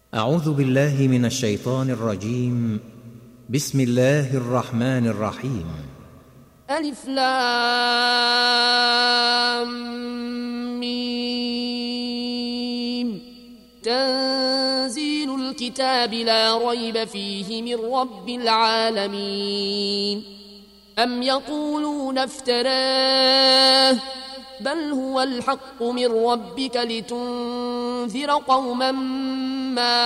أعوذ بالله من الشيطان الرجيم. بسم الله الرحمن الرحيم. ألف لام ميم. تنزيل الكتاب لا ريب فيه من رب العالمين. أم يقولون افتراه بل هو الحق من ربك لتنذر قوما ما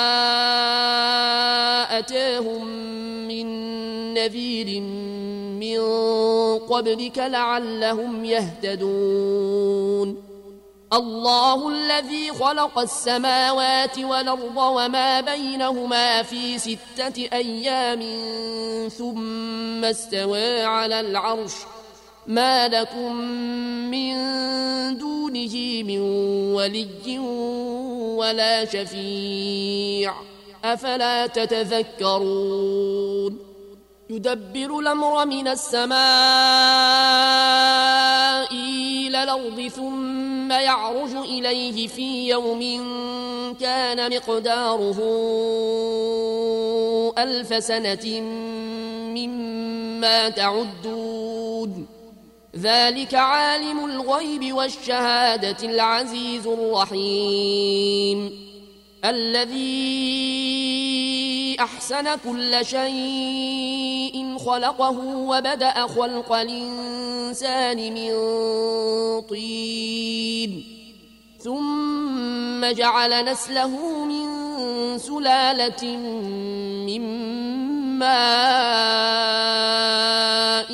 أتاهم من نذير من قبلك لعلهم يهتدون. الله الذي خلق السماوات والأرض وما بينهما في 6 أيام ثم استوى على العرش ما لكم من دونه من ولي ولا شفيع أفلا تتذكرون. يدبر الأمر من السماء إلى الأرض ثم يعرج إليه في يوم كان مقداره 1000 سنة مما تعدون. ذلك عالم الغيب والشهادة العزيز الرحيم الذي أحسن كل شيء خلقه وبدأ خلق الإنسان من طين ثم جعل نسله من سلالة من ماء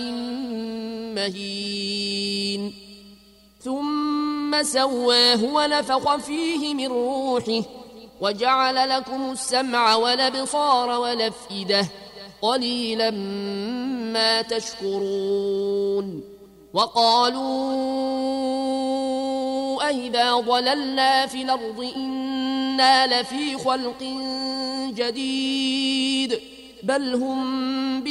مهين ثم سواه ونفخ فيه من روحه وجعل لكم السمع والأبصار والأفئدة قليلا ما تشكرون. وقالوا أئذا ضللنا في الأرض إنا لفي خلق جديد بل هم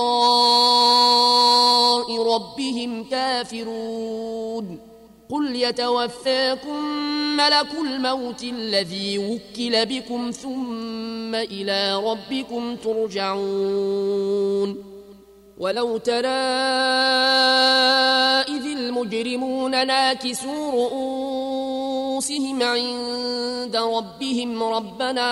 بلقاء ربهم كافرون. قل يتوفاكم ملك الموت الذي وكل بكم ثم إلى ربكم ترجعون. ولو ترى إذ المجرمون ناكسوا رؤوسهم عند ربهم ربنا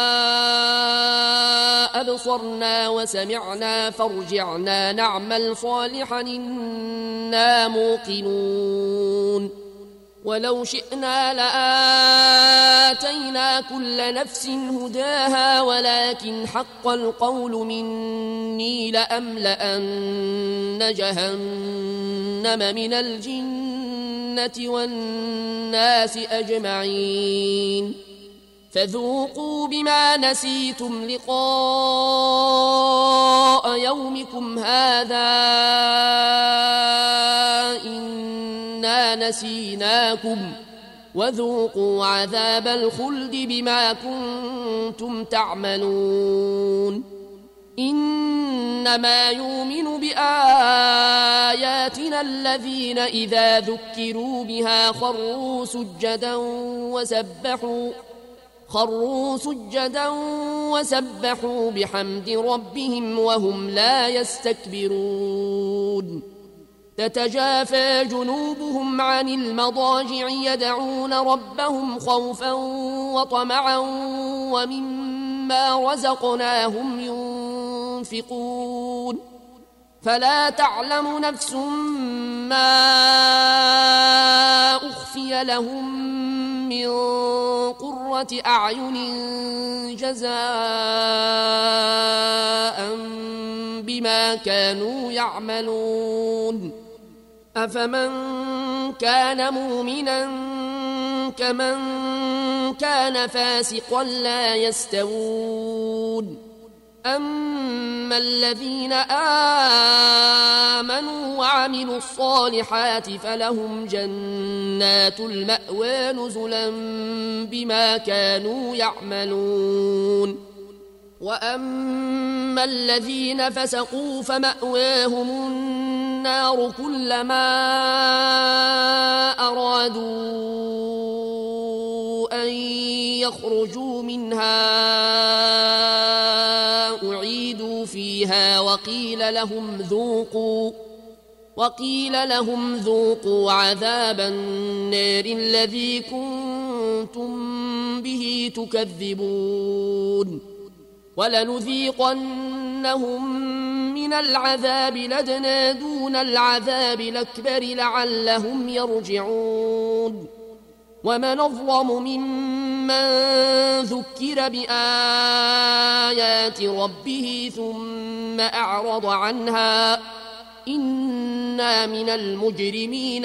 أبصرنا وسمعنا فارجعنا نعمل صالحا إنا موقنون. ولو شئنا لآتينا كل نفس هداها ولكن حق القول مني لأملأن جهنم من الجنة والناس أجمعين. فذوقوا بما نسيتم لقاء يومكم هذا إنا نسيناكم وذوقوا عذاب الخلد بما كنتم تعملون. إنما يؤمن بآياتنا الذين إذا ذكروا بها خروا سجدا وسبحوا بحمد ربهم وهم لا يستكبرون. تتجافى جنوبهم عن المضاجع يدعون ربهم خوفا وطمعا ومما رزقناهم ينفقون. فلا تعلم نفس ما أخفي لهم من قرة أعين جزاء بما كانوا يعملون. أفمن كان مؤمنا كمن كان فاسقا لا يستوون. أما الذين آمنوا وعملوا الصالحات فلهم جنات المأوى نزلا بما كانوا يعملون. وأما الذين فسقوا فمأواهم النار كلما أرادوا أن يخرجوا منها أعيدوا فيها وقيل لهم ذوقوا عذاب النار الذي كنتم به تكذبون ولنذيقنهم من العذاب الأدنى دون العذاب الأكبر لعلهم يرجعون ومن أظلم ممن ذكر بآيات ربه ثم أعرض عنها إنا من المجرمين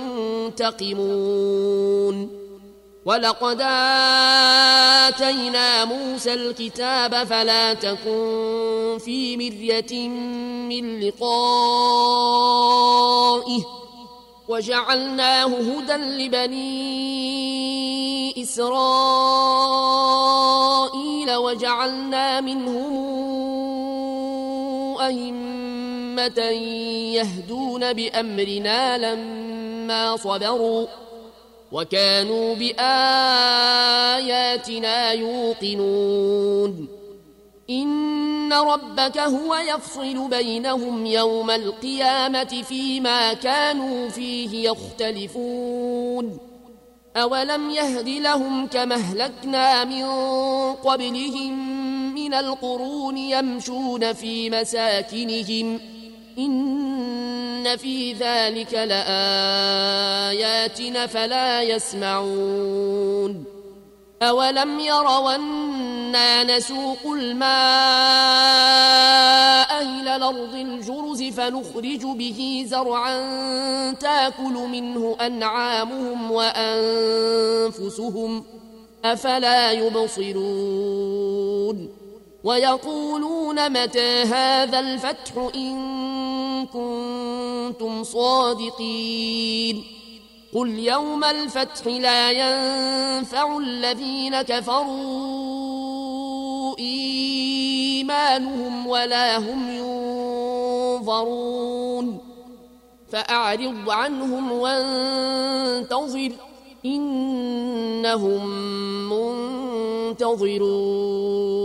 منتقمون ولقد آتينا موسى الكتاب فلا تكن في مرية من لقائه وجعلناه هدى لبني إسرائيل وجعلنا منهم أئمة يهدون بأمرنا لما صبروا وكانوا بآياتنا يوقنون إن ربك هو يفصل بينهم يوم القيامة فيما كانوا فيه يختلفون أولم يهد لهم كما أهلكنا من قبلهم من القرون يمشون في مساكنهم إن في ذلك لآيات فلا يسمعون أولم يروا أنا نسوق الماء إلى الأرض الجرز فنخرج به زرعا تاكل منه أنعامهم وأنفسهم أفلا يبصرون ويقولون متى هذا الفتح إن كنتم صادقين قل يوم الفتح لا ينفع الذين كفروا إيمانهم ولا هم ينظرون فأعرض عنهم وانتظر إنهم منتظرون